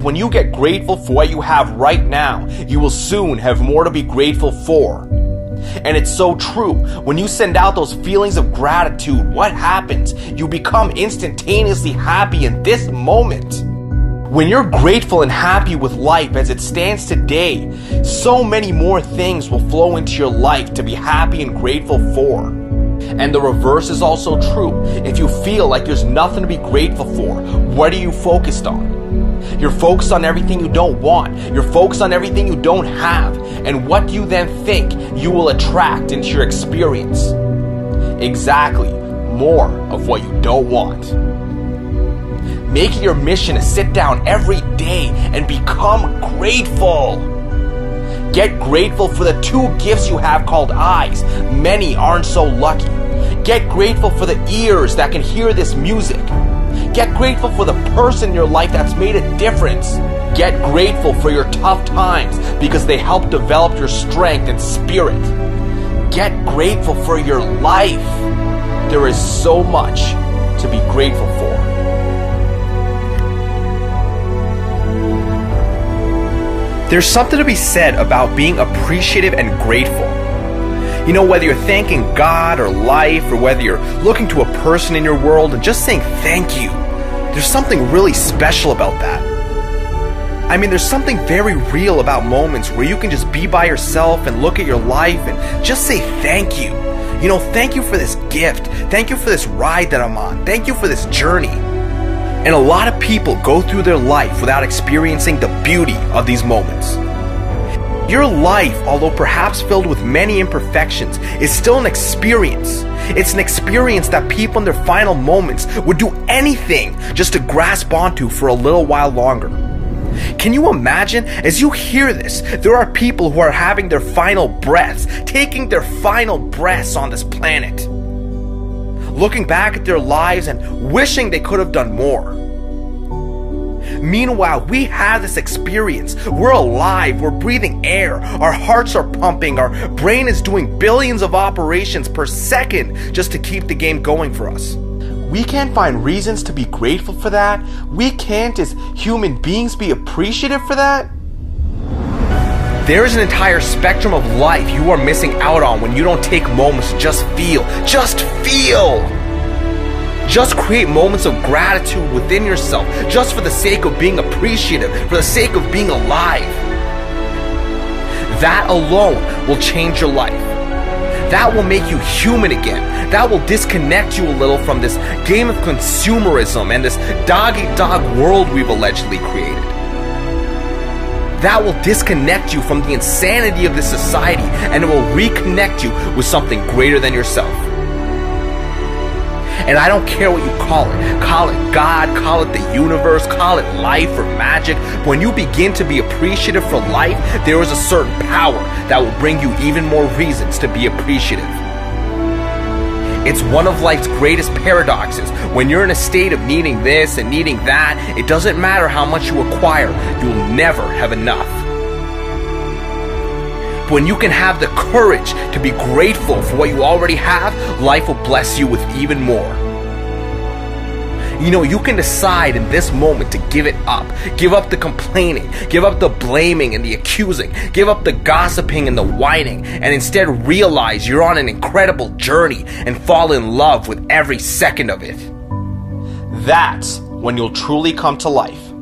When you get grateful for what you have right now, you will soon have more to be grateful for. And it's so true. When you send out those feelings of gratitude, what happens? You become instantaneously happy in this moment. When you're grateful and happy with life as it stands today, so many more things will flow into your life to be happy and grateful for. And the reverse is also true. If you feel like there's nothing to be grateful for, what are you focused on? You're focused on everything you don't want. You're focused on everything you don't have. And what do you then think you will attract into your experience? Exactly, more of what you don't want. Make it your mission to sit down every day and become grateful. Get grateful for the two gifts you have called eyes. Many aren't so lucky. Get grateful for the ears that can hear this music. Get grateful for the person in your life that's made a difference. Get grateful for your tough times because they help develop your strength and spirit. Get grateful for your life. There is so much to be grateful for. There's something to be said about being appreciative and grateful. You know, whether you're thanking God or life, or whether you're looking to a person in your world and just saying thank you, there's something really special about that. I mean, there's something very real about moments where you can just be by yourself and look at your life and just say thank you. You know, thank you for this gift. Thank you for this ride that I'm on. Thank you for this journey. And a lot of people go through their life without experiencing the beauty of these moments. Your life, although perhaps filled with many imperfections, is still an experience. It's an experience that people in their final moments would do anything just to grasp onto for a little while longer. Can you imagine? As you hear this, there are people who are having their final breaths, taking their final breaths on this planet, looking back at their lives and wishing they could have done more. Meanwhile, we have this experience. We're alive, we're breathing air, our hearts are pumping, our brain is doing billions of operations per second just to keep the game going for us. We can't find reasons to be grateful for that. We can't, as human beings, be appreciative for that. There is an entire spectrum of life you are missing out on when you don't take moments to just feel. Just feel! Just create moments of gratitude within yourself, just for the sake of being appreciative, for the sake of being alive. That alone will change your life. That will make you human again. That will disconnect you a little from this game of consumerism and this dog-eat-dog world we've allegedly created. That will disconnect you from the insanity of this society, and it will reconnect you with something greater than yourself. And I don't care what you call it. Call it God, call it the universe, call it life or magic. When you begin to be appreciative for life, there is a certain power that will bring you even more reasons to be appreciative. It's one of life's greatest paradoxes. When you're in a state of needing this and needing that, it doesn't matter how much you acquire, you'll never have enough. When you can have the courage to be grateful for what you already have, life will bless you with even more. You know, you can decide in this moment to give it up. Give up the complaining, give up the blaming and the accusing, give up the gossiping and the whining, and instead realize you're on an incredible journey and fall in love with every second of it. That's when you'll truly come to life.